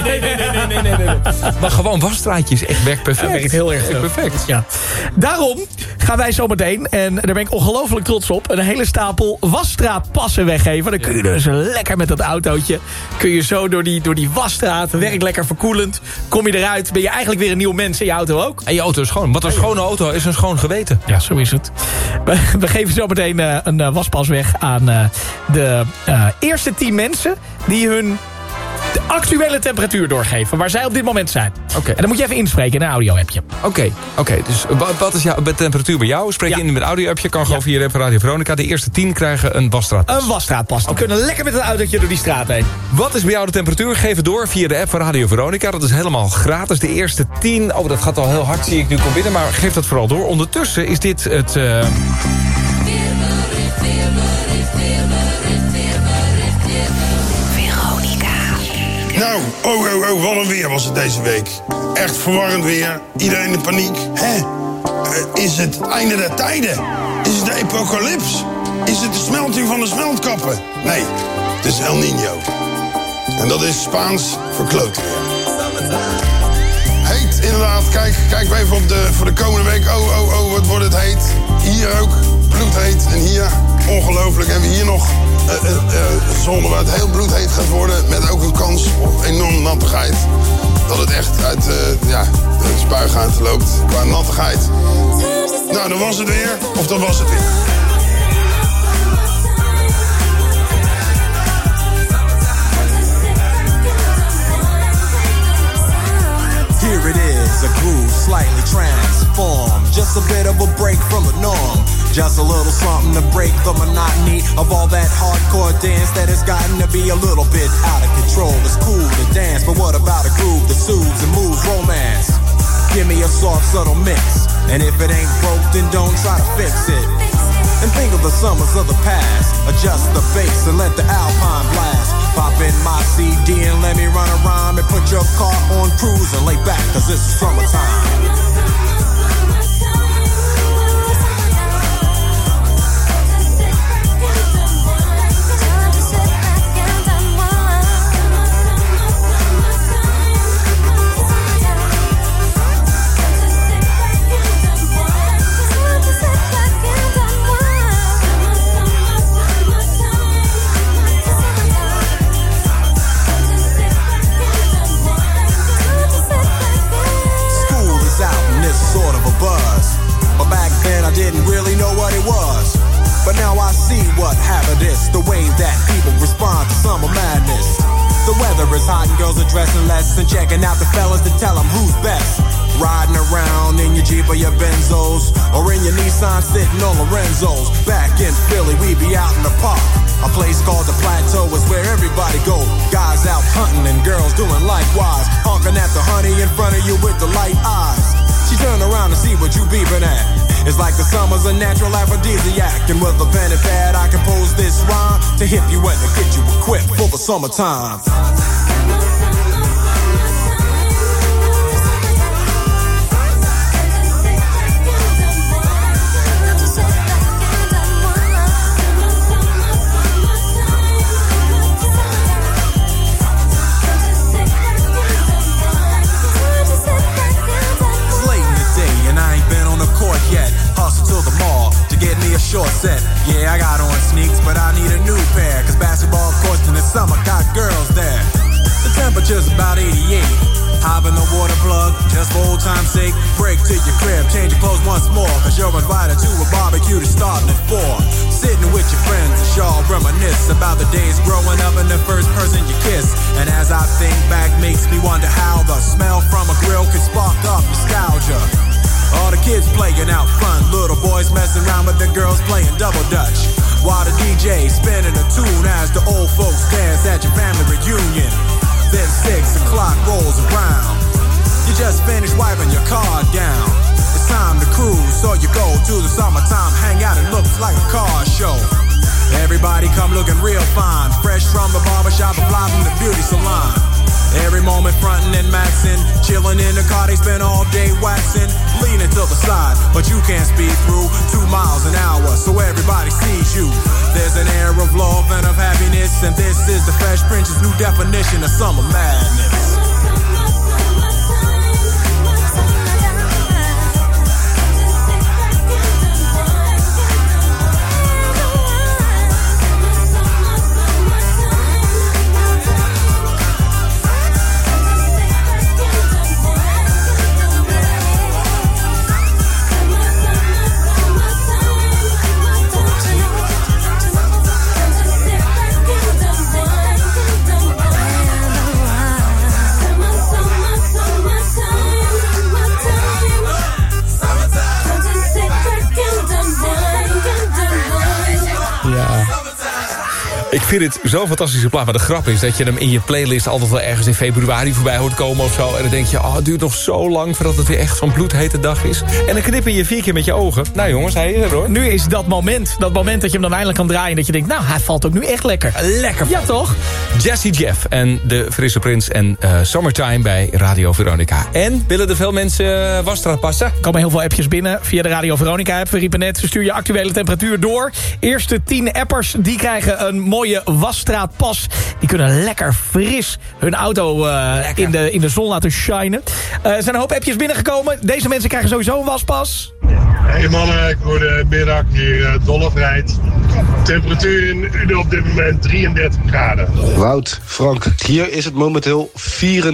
Maar gewoon wasstraatje is echt werkt perfect. Ja, werkt heel erg perfect. Ja. Daarom gaan wij zometeen, en daar ben ik ongelooflijk trots op, een hele stapel wasstraatpassen weggeven. Dan kun je dus lekker met dat autootje, kun je zo door die wasstraat, werkt lekker verkoelend. Kom je eruit, ben je eigenlijk weer een nieuw mens in je auto ook. En je auto is schoon. Wat een schone auto is een schoon geweten. Ja, zo is het. We geven zo meteen een waspas weg aan de eerste 10 mensen die hun de actuele temperatuur doorgeven, waar zij op dit moment zijn. Okay. En dan moet je even inspreken in een audio-appje. Oké. Dus wat is jouw temperatuur bij jou? Spreek je in met een audio-appje, kan gewoon via Radio Veronica. De eerste 10 krijgen een wasstraatpas. Een wasstraatpas. Die kunnen lekker met een autootje door die straat heen. Wat is bij jou de temperatuur? Geef het door via de app van Radio Veronica. Dat is helemaal gratis. De eerste 10, dat gaat al heel hard, zie ik nu kom binnen. Maar geef dat vooral door. Ondertussen is dit het... Nou, wat een weer was het deze week. Echt verwarrend weer. Iedereen in paniek. Is het einde der tijden? Is het de apocalyps? Is het de smelting van de smeltkappen? Nee, het is El Niño. En dat is Spaans voor kloten weer. Heet, inderdaad. Kijk we even voor de komende week. Wat wordt het heet. Hier ook, bloedheet. En hier, ongelooflijk. En we hier nog zon waar het heel bloedheet gaat worden. Met ook een kans op enorme nattigheid. Dat het echt uit de spuigaten loopt qua nattigheid. Nou, dan was het weer. Of dan was het weer. Here it is, a groove slightly transformed. Just a bit of a break from the norm. Just a little something to break the monotony of all that hardcore dance that has gotten to be a little bit out of control. It's cool to dance, but what about a groove that soothes and moves romance? Give me a soft, subtle mix. And if it ain't broke, then don't try to fix it. And think of the summers of the past. Adjust the bass and let the alpine blast. Pop in my CD and let me run a rhyme and put your car on cruise and lay back, cause it's summertime. Didn't really know what it was, but now I see what happened is the way that people respond to summer madness. The weather is hot and girls are dressing less and checking out the fellas to tell them who's best. Riding around in your Jeep or your Benzos, or in your Nissan sitting on Lorenzo's. Back in Philly, we be out in the park. A place called the Plateau is where everybody go. Guys out hunting and girls doing likewise. Honking at the honey in front of you with the light eyes. She turn around to see what you beeping at. It's like the summer's a natural aphrodisiac. And with a pen and pad I compose this rhyme to hip you and to get you equipped for the summertime. short set. Yeah, I got on sneaks, but I need a new pair. Cause basketball courts in the summer got girls there. The temperature's about 88. Hop in the water plug, just for old time's sake. Break to your crib, change your clothes once more. Cause you're invited to a barbecue to start at 4. Sitting with your friends and y'all reminisce about the days growing up and the first person you kiss. And as I think back, makes me wonder how the smell from a grill could spark up nostalgia. All the kids playing out front, little boys messing around with the girls playing double dutch. While the DJ spinning a tune as the old folks dance at your family reunion. Then 6 o'clock rolls around. You just finished wiping your car down. It's time to cruise, so you go to the summertime hangout. It looks like a car show. Everybody come looking real fine, fresh from the barbershop and fly from the beauty salon. Every moment frontin' and maxin', chillin' in the car, they spend all day waxin', leaning to the side, but you can't speed through 2 miles an hour, so everybody sees you. There's an air of love and of happiness, and this is the Fresh Prince's new definition of summer madness. Ik vind het zo'n fantastische plaat. Maar de grap is dat je hem in je playlist altijd wel ergens in februari voorbij hoort komen of zo. En dan denk je, het duurt nog zo lang voordat het weer echt zo'n bloedhete dag is. En dan knippen je 4 keer met je ogen. Nou jongens, hij is er hoor. Nu is dat moment dat je hem dan eindelijk kan draaien. Dat je denkt, nou, hij valt ook nu echt lekker. Lekker. Ja, toch? Jazzy Jeff en de Frisse Prins en Summertime bij Radio Veronica. En willen er veel mensen wasstraat passen? Er komen heel veel appjes binnen via de Radio Veronica app. We riepen net, stuur je actuele temperatuur door. Eerste 10 appers, die krijgen een mooie wasstraatpas. Die kunnen lekker fris hun auto in de zon laten shinen. Er zijn een hoop appjes binnengekomen. Deze mensen krijgen sowieso een waspas. Hey mannen, goedemiddag, hier Dolf rijdt. Temperatuur in Uden op dit moment 33 graden. Wout, Frank, hier is het momenteel 24,5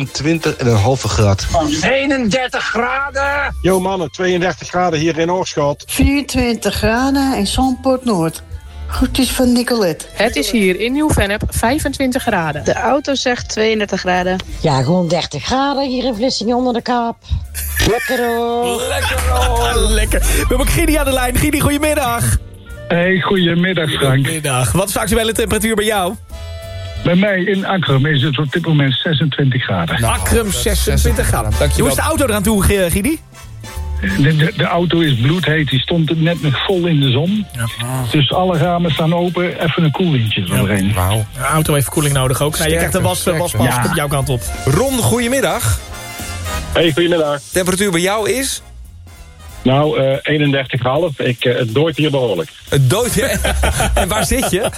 graden. 31 graden! Yo mannen, 32 graden hier in Oorschot. 24 graden in Zandpoort Noord. Groetjes van Nicolette. Het is hier in Nieuw-Vennep 25 graden. De auto zegt 32 graden. Ja, gewoon 30 graden hier in Vlissingen onder de kaap. Lekker hoor. Lekker hoor. Lekker. We hebben ook Gidi aan de lijn. Gidi, goedemiddag. Hey, goedemiddag Frank. Goedemiddag. Wat is de actuele temperatuur bij jou? Bij mij in Akrum is het op dit moment 26 graden. Akrum 26 graden. Dankjewel. Hoe is de auto eraan toe, Gidi? De auto is bloedheet, die stond net nog vol in de zon. Ja. Dus alle ramen staan open, even een koelwindje doorheen. Wauw. De auto heeft koeling nodig ook. Nou, je krijgt een waspas op jouw kant op. Ron, goedemiddag. Hey, goedemiddag. Temperatuur bij jou is? Nou, 31,5. Het dooit hier behoorlijk. Het dooit hier? En waar zit je?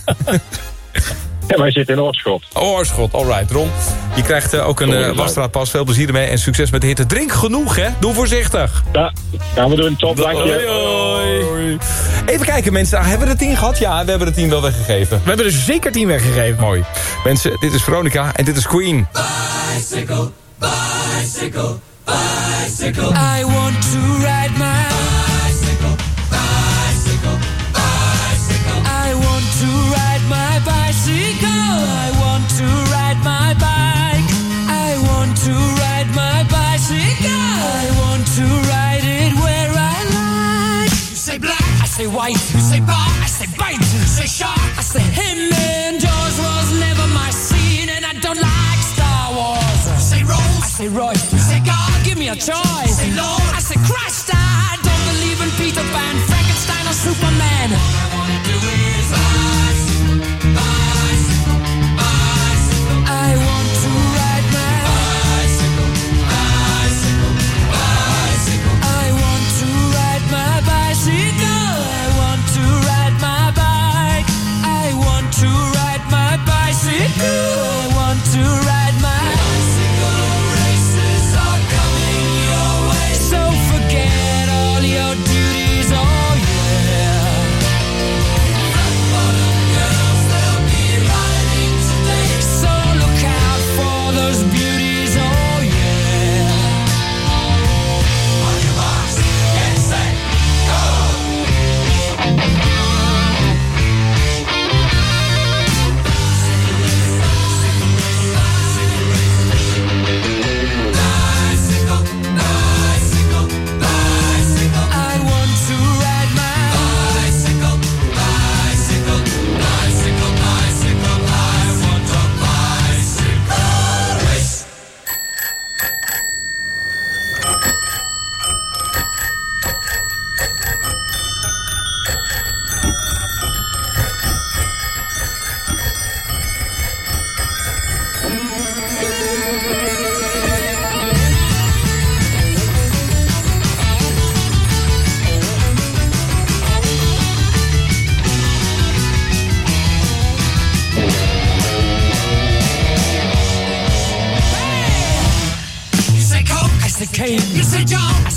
Ja, wij zitten in Oorschot. Oorschot, alright. Ron, je krijgt ook een wasstraatpas. Veel plezier ermee en succes met de hitte. Drink genoeg, hè? Doe voorzichtig. Ja, gaan we doen. Top, dank je. Hoi. Even kijken, mensen. Hebben we de 10 gehad? Ja, we hebben de 10 wel weggegeven. We hebben er zeker 10 weggegeven. Mooi. Mensen, dit is Veronica en dit is Queen. Bicycle, bicycle, bicycle. I want to ride my bicycle, bicycle, bicycle. I want to ride my bicycle. I want to ride my bike. I want to ride my bicycle. I want to ride it where I like. You say black, I say white. You say bar, I say bite. You say shark, I say him. And Jaws was never my scene, and I don't like Star Wars. You say Rose, I say Royce. You say God, give me a choice. You say Lord, I say Christ. I don't believe in Peter Pan, Frankenstein or Superman. All I wanna do is bicycle, bicycle, bicycle. I want to ride my bicycle, bicycle, bicycle. I want to ride my bicycle. I want to ride my bike. I want to ride my bicycle. I want to ride my bicycle. Races are coming your way, so forget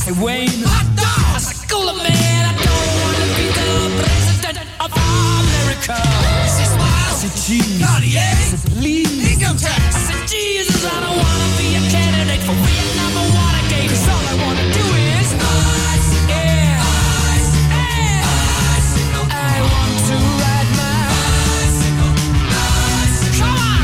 Hey Wayne, hot dog, school man, I don't wanna be the president of America. Say smile, say cheese, Cartier, say please, income tax, say Jesus, I don't wanna be a candidate for Vietnam or Watergate, 'cause all I wanna do is ice, yeah, ice, ice. I want to ride my bicycle, come on,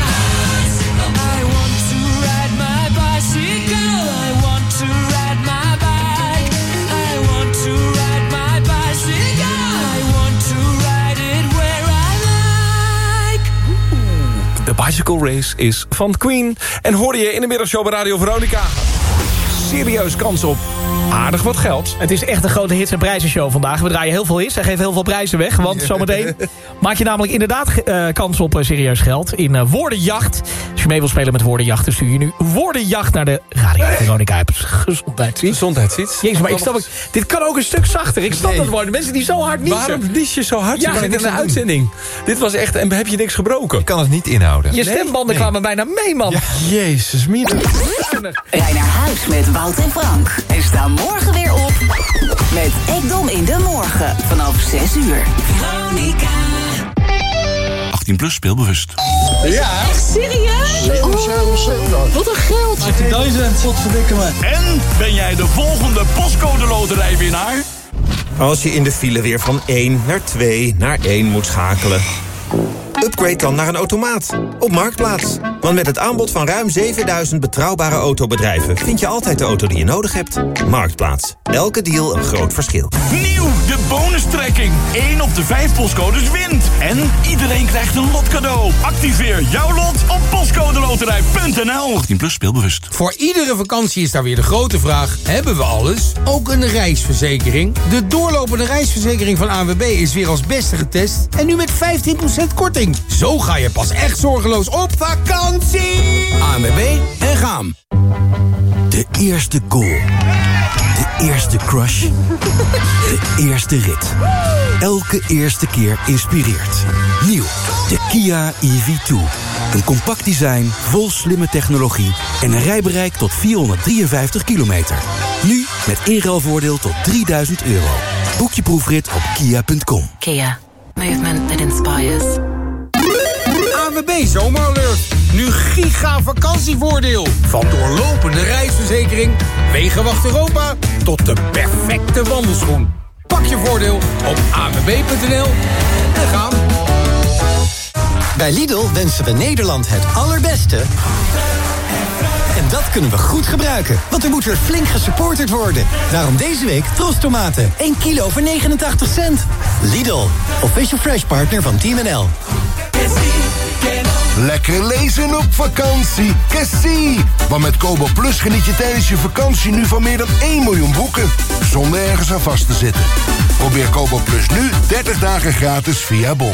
I want to ride my bicycle, I want to ride my bike, I want to ride my bicycle, I want to ride it where I like. De Bicycle Race is van Queen. En hoorde je in de middagshow bij Radio Veronica. Serieus kans op aardig wat geld. Het is echt een grote hits- en prijzenshow vandaag. We draaien heel veel hits en geven heel veel prijzen weg. Want zometeen maak je namelijk inderdaad kans op serieus geld in Woordenjacht. Als je mee wil spelen met Woordenjacht, dan stuur je nu Woordenjacht naar de Radio Veronica app. Gezondheidsfiets. Jezus, maar dit kan ook een stuk zachter. Ik snap dat worden. Mensen die zo hard niezen. Waarom nies je zo hard? Ja, Je zit in de uitzending. Dit was echt... En heb je niks gebroken? Ik kan het niet inhouden. Je stembanden kwamen bijna mee, man. Ja, jezus, mina. Rij naar huis met Wout en Frank. En sta morgen weer op met Ekdom in de morgen vanaf 6 uur. Veronica. 18 plus, speelbewust. Ja. Echt serieus? Wat een geld. 18.000, wat verdikken me. En ben jij de volgende postcode loterijwinnaar? Als je in de file weer van 1 naar 2 naar 1 moet schakelen. Upgrade dan naar een automaat op Marktplaats. Want met het aanbod van ruim 7000 betrouwbare autobedrijven vind je altijd de auto die je nodig hebt. Marktplaats. Elke deal een groot verschil. Nieuw, de bonustrekking. 1 op de 5 postcodes wint. En iedereen krijgt een lot cadeau. Activeer jouw lot op postcodeloterij.nl. 18 plus, speelbewust. Voor iedere vakantie is daar weer de grote vraag: hebben we alles? Ook een reisverzekering? De doorlopende reisverzekering van ANWB is weer als beste getest. En nu met 15% korting. Zo ga je pas echt zorgeloos op vakantie. ANWB en Gaam. De eerste goal. De eerste crush. De eerste rit. Elke eerste keer inspireert. Nieuw, de Kia EV2. Een compact design, vol slimme technologie en een rijbereik tot 453 kilometer. Nu met inruilvoordeel tot €3000. Boek je proefrit op kia.com. Kia. Movement that inspires. ANWB Zomeralert. Nu giga vakantievoordeel. Van doorlopende reisverzekering, Wegenwacht Europa tot de perfecte wandelschoen. Pak je voordeel op anwb.nl en gaan. Bij Lidl wensen we Nederland het allerbeste. En dat kunnen we goed gebruiken, want er moet weer flink gesupporterd worden. Daarom deze week Trostomaten, 1 kilo voor 89 cent. Lidl, official fresh partner van Team NL. Lekker lezen op vakantie. Cassie! Want met Kobo Plus geniet je tijdens je vakantie nu van meer dan 1 miljoen boeken. Zonder ergens aan vast te zitten. Probeer Kobo Plus nu 30 dagen gratis via Bol.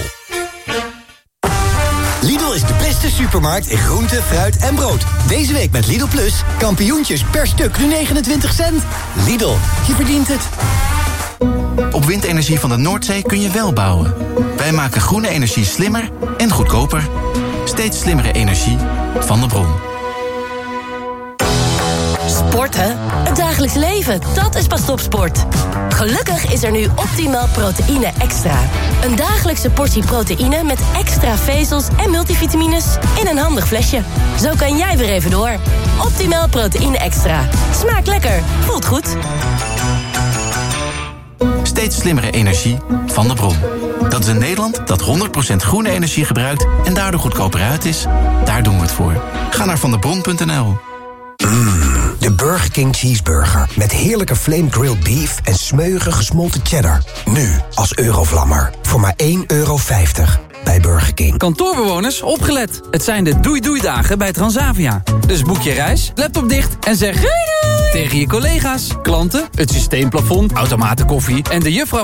Lidl is de beste supermarkt in groente, fruit en brood. Deze week met Lidl Plus, kampioentjes per stuk nu 29 cent. Lidl, je verdient het. Op windenergie van de Noordzee kun je wel bouwen. Wij maken groene energie slimmer en goedkoper. Steeds slimmere energie van de bron. Sporten? Het dagelijks leven, dat is pas topsport. Gelukkig is er nu Optimal Proteïne Extra. Een dagelijkse portie proteïne met extra vezels en multivitamines in een handig flesje. Zo kan jij weer even door. Optimal Proteïne Extra. Smaakt lekker, voelt goed. Steeds slimmere energie van de bron. Dat is een Nederland dat 100% groene energie gebruikt en daardoor goedkoper uit is. Daar doen we het voor. Ga naar vandebron.nl. De Burger King Cheeseburger. Met heerlijke flame grilled beef en smeuige gesmolten cheddar. Nu als Eurovlammer. Voor maar €1,50 bij Burger King. Kantoorbewoners, opgelet. Het zijn de doei-doei-dagen bij Transavia. Dus boek je reis, laptop dicht en zeg doei doei tegen je collega's, klanten, het systeemplafond, automatenkoffie en de juffrouw